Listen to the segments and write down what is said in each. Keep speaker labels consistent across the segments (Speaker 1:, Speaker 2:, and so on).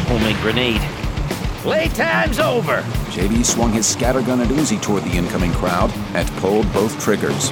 Speaker 1: homemade grenade. Playtime's over!
Speaker 2: JB swung his scattergun and Uzi toward the incoming crowd and pulled both triggers.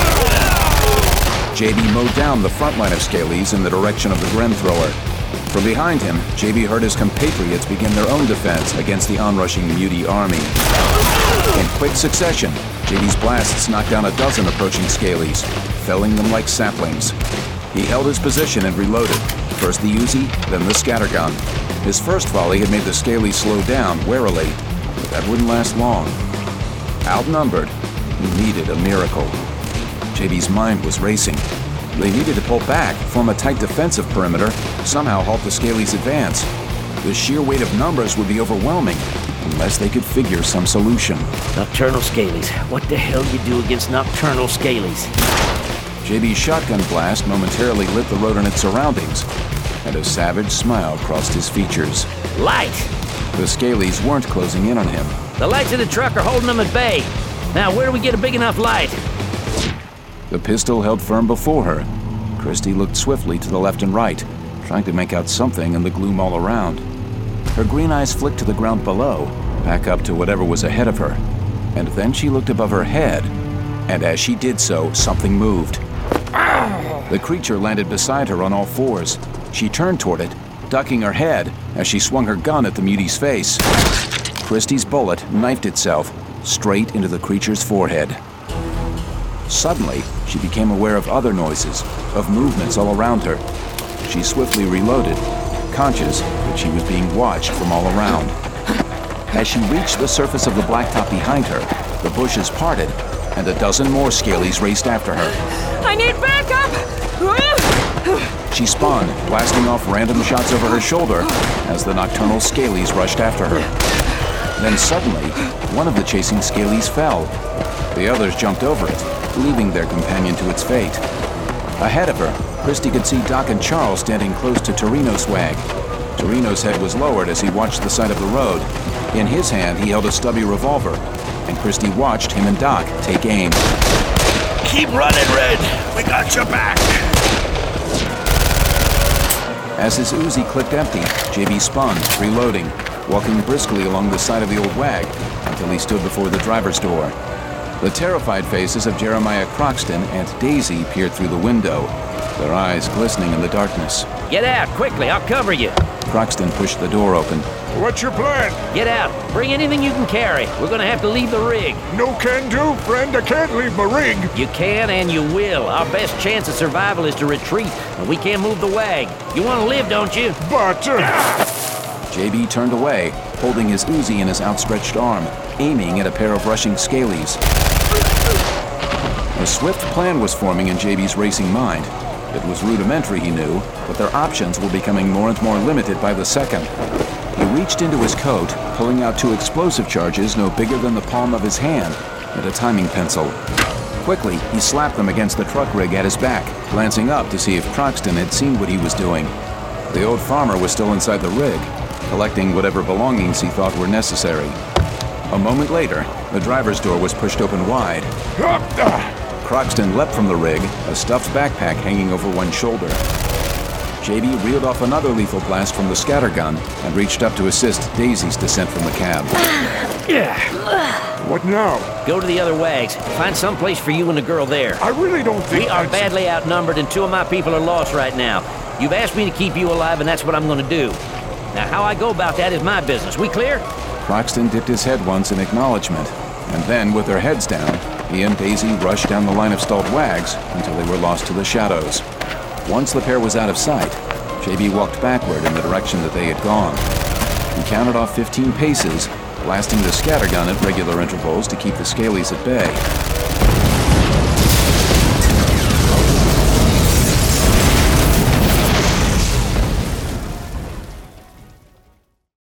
Speaker 2: JB mowed down the front line of Scalies in the direction of the Gren thrower. From behind him, JB heard his compatriots begin their own defense against the onrushing Muti army. In quick succession, JB's blasts knocked down a dozen approaching Scalies, felling them like saplings. He held his position and reloaded, first the Uzi, then the scattergun. His first volley had made the Scalies slow down warily, but that wouldn't last long. Outnumbered, he needed a miracle. JB's mind was racing. They needed to pull back, form a tight defensive perimeter, somehow halt the Scalies' advance. The sheer weight of numbers would be overwhelming, unless they could figure some solution.
Speaker 1: Nocturnal Scalies. What the hell you do against Nocturnal Scalies?
Speaker 2: JB's shotgun blast momentarily lit the road and its surroundings, and a savage smile crossed his features.
Speaker 1: Light!
Speaker 2: The Scalies weren't closing in on him.
Speaker 1: The lights of the truck are holding them at bay. Now, where do we get a big enough light?
Speaker 2: The pistol held firm before her. Christie looked swiftly to the left and right, trying to make out something in the gloom all around. Her green eyes flicked to the ground below, back up to whatever was ahead of her. And then she looked above her head, and as she did so, something moved. The creature landed beside her on all fours. She turned toward it, ducking her head as she swung her gun at the Muti's face. Christie's bullet knifed itself straight into the creature's forehead. Suddenly, she became aware of other noises, of movements all around her. She swiftly reloaded, conscious that she was being watched from all around. As she reached the surface of the blacktop behind her, the bushes parted, and a dozen more Scalies raced after her.
Speaker 3: I need backup!
Speaker 2: She spun, blasting off random shots over her shoulder as the nocturnal Scalies rushed after her. Then suddenly, one of the chasing Scalies fell. The others jumped over it, leaving their companion to its fate. Ahead of her, Christie could see Doc and Charles standing close to Torino's wag. Torino's head was lowered as he watched the side of the road. In his hand, he held a stubby revolver, and Christie watched him and Doc take aim.
Speaker 4: Keep running, Red. We got your back.
Speaker 2: As his Uzi clicked empty, JB spun, reloading, walking briskly along the side of the old wag until he stood before the driver's door. The terrified faces of Jeremiah Croxton and Daisy peered through the window, their eyes glistening in the darkness.
Speaker 1: Get out, quickly, I'll cover you.
Speaker 2: Croxton pushed the door open.
Speaker 4: What's your plan?
Speaker 1: Get out, bring anything you can carry. We're gonna have to leave the rig.
Speaker 4: No can do, friend. I can't leave my rig.
Speaker 1: You can and you will. Our best chance of survival is to retreat, and we can't move the wag. You wanna live, don't you?
Speaker 4: But,
Speaker 2: JB turned away, holding his Uzi in his outstretched arm, aiming at a pair of rushing Scalies. A swift plan was forming in JB's racing mind. It was rudimentary, he knew, but their options were becoming more and more limited by the second. He reached into his coat, pulling out 2 explosive charges no bigger than the palm of his hand, and a timing pencil. Quickly, he slapped them against the truck rig at his back, glancing up to see if Croxton had seen what he was doing. The old farmer was still inside the rig, collecting whatever belongings he thought were necessary. A moment later, the driver's door was pushed open wide. Croxton leapt from the rig, a stuffed backpack hanging over one shoulder. JB reeled off another lethal blast from the scattergun and reached up to assist Daisy's descent from the cab.
Speaker 4: what now?
Speaker 1: Go to the other wags. Find some place for you and the girl there.
Speaker 4: I really don't think
Speaker 1: We are badly outnumbered, and 2 of my people are lost right now. You've asked me to keep you alive, and that's what I'm gonna do. Now, how I go about that is my business. We clear?
Speaker 2: Croxton dipped his head once in acknowledgement, and then, with their heads down, he and Daisy rushed down the line of stalled wags until they were lost to the shadows. Once the pair was out of sight, JB walked backward in the direction that they had gone. He counted off 15 paces, blasting the scattergun at regular intervals to keep the Scalies at bay.